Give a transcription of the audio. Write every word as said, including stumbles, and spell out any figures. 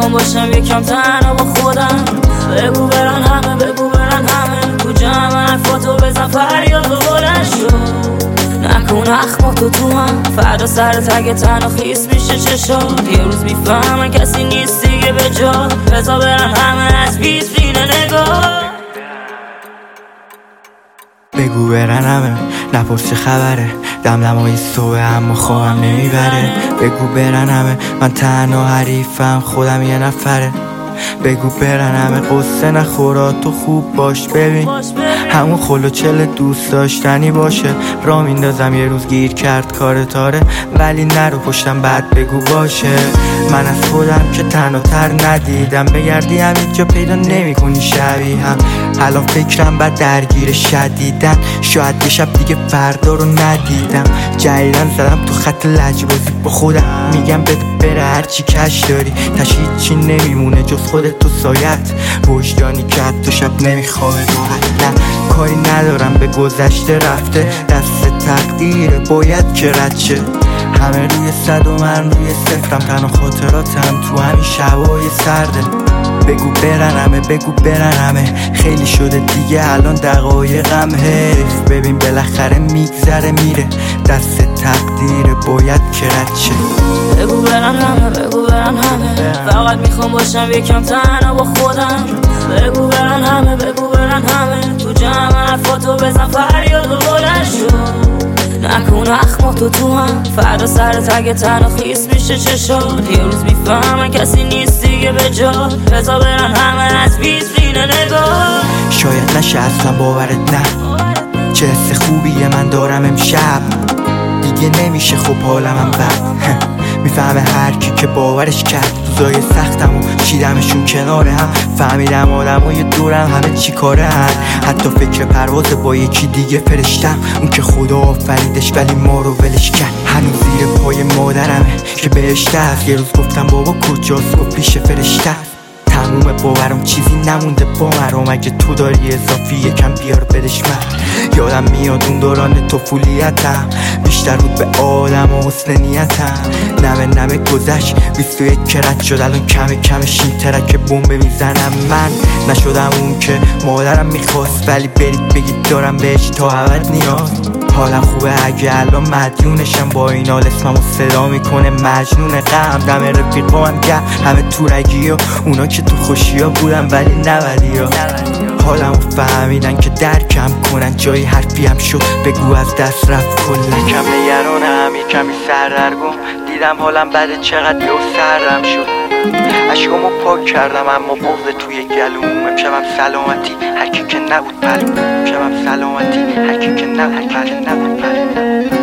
میخوام باشم یکم تنها با خودم. بگو برن همه، بگو برن همه، تو جمع حرفاتو بزن فریاد و بلند شو. نکن اخما تو تو هم فردا سر تگ تنها خیس میشه چشات. یه روز میفهمن کسی نیست دیگه به جا. بزا برن همه از ویترین نگاه. بگو برن همه، نپرس خبره، دمدمای صبح اما خوابم نمیبره. بگو برن همه، من تنها حریفم، خودم یه نفره. بگو برن همه، قصه نخورا تو خوب باش. ببین همون خلو چل دوست داشتنی باشه. را میندازم یه روز گیر کرد کار تاره، ولی نرو پشتم بعد بگو باشه. من از خودم که تنها تر ندیدم، بگردی همین جا پیدا نمی کنی شبیه هم. الان فکرم بعد درگیر شدیدن، شاید یه شب دیگه فردا رو ندیدم. جدیدن زدم تو خط لجبازی با خودم، میگم بده بره هرچی کش داری، تشید چی نمیمونه جز خودت تو سایت. وجدانی که حتی شب نمیخواه راحت. نه کاری ندارم به گذشته رفته، دست تقدیره باید که رد شه. همه روی صد و من روی صفرم، تنها خاطراتم تو همین شبای سرده. بگو برن همه، بگو برن همه، خیلی شده دیگه الان دقایقم حیف. ببین بالاخره میگذره میره، دست تقدیره باید که رد شه. بگو برن همه، بگو برن همه، فقط میخوام باشم یکم تنها با خودم. بگو برن همه، بگو برن همه، تو جمع حرفاتو بزن فریاد و بلند شو. نکن اخما تو تو هم فردا سر تگ تنها خیس میشه چشات. یه روز میفهمن کسی نیست دیگه به جا. بزا برن همه از ویترین نگاه. شاید نشه اصلا باورت نه، چه حس خوبیه من دارم امشب. دیگه نمیشه خب حالمم بد. میفهمه هر کی که باورش کرد روزای سختم و چیدمشون کنار هم. فهمیدم آدمای دورم همه چی کاره هن، حتی فکر پرواز با یکی دیگه فرشتم. اون که خدا آفریدش ولی ما رو ولش کرد. هنوز زیر پای مادرمه که بهشته است. یه روز گفتم بابا کجاست، گفت پیش فرشته. تموم باورم چیزی نمونده با مرام، اگه تو داری اضافی یکم بیار بدش من. یادم میاد اون دوران طفولیتم، بیشتر بود به آدم و حسن نیتم. نمه نمه گذشت بیست و یک کرد شد، الان کم کمش این ترک بمب میزنم. من نشدم اون که مادرم میخواست، ولی برید بگید دارم بهش تا ابد نیاز. حالم خوبه اگه الان مدیونشم، با این حال اسممو صدا میکنه مجنون غم. دم رفیقام گم همه تورگی و اونا که تو خوشی ها بودن ولی نبدی ها. حالمو فهمیدن که درکم کنن، جایی حرفی هم شد بگو از دست رفت کلا. یکم نگرانم یه کمی سردرگم، دیدم حالم بده چقدر یه سردم شد. عشقامو پاک کردم اما بغض توی گلوم. امشبم سلامتی هرکی که نبود پلوم، امشبم سلامتی هرکی که نبود پلوم.